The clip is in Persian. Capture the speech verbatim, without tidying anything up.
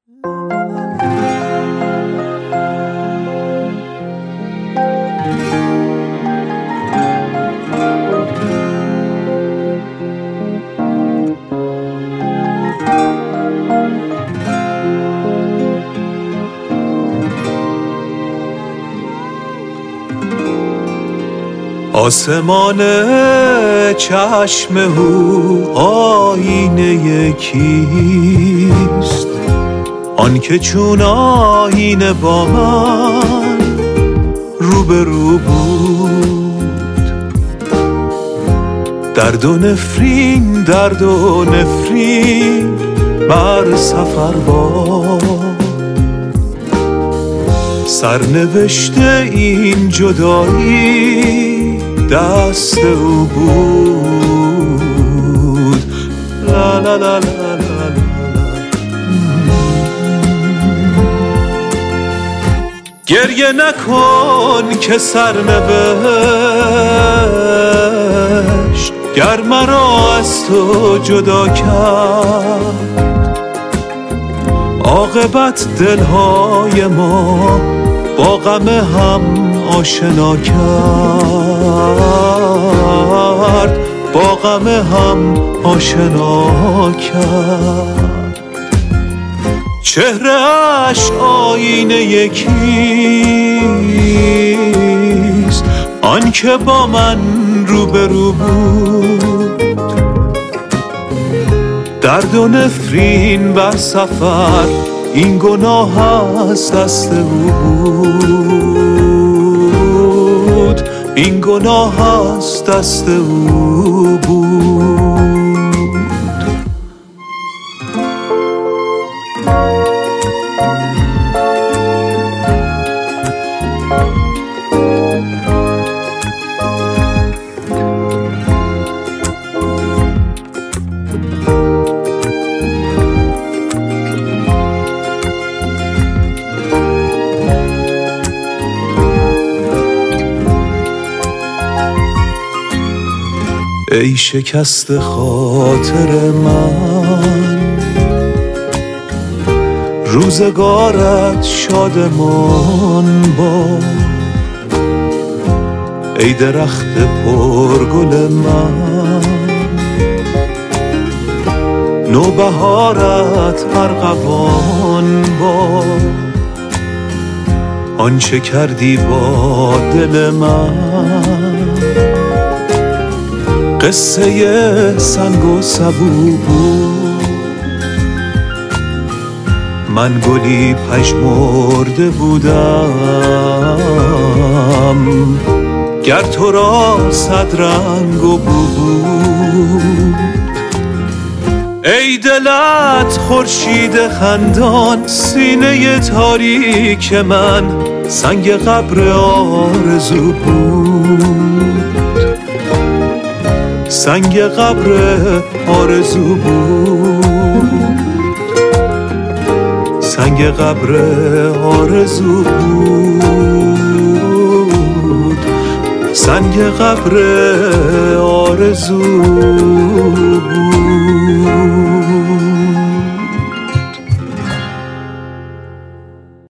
آسمان چشم او آینه کیست؟ آن که چون آینه با من روبرو بود. درد و نفرین درد و نفرین بر سفر با سرنوشت این جدایی دست او بود. لا لا لا لا لا لا. گریه نکن که سرنوشت گر مرا از تو جدا کرد، عاقبت دلهای ما با غم هم آشنا کرد، با غم هم آشنا کرد. چهره‌اش آینه یکیست، آن که با من روبرو بود. درد و نفرین بر سفر این گناه از دست او بود، این گناه از دست او بود. ای شکست خاطر من، روزگارت شادمان باد. ای درخت پرگل من، نوبهارت ارغوان باد. آنچه کردی با دل من قصه سنگ و سبو بود. من گلی پژمرده بودم گر تو را صد رنگ و بو بود. ای دلت خورشید خندان، سینه تاریک من سنگ قبر آرزو بود، سنگ قبر آرزو بود، سنگ قبر آرزو بود، سنگ قبر آرزو بود.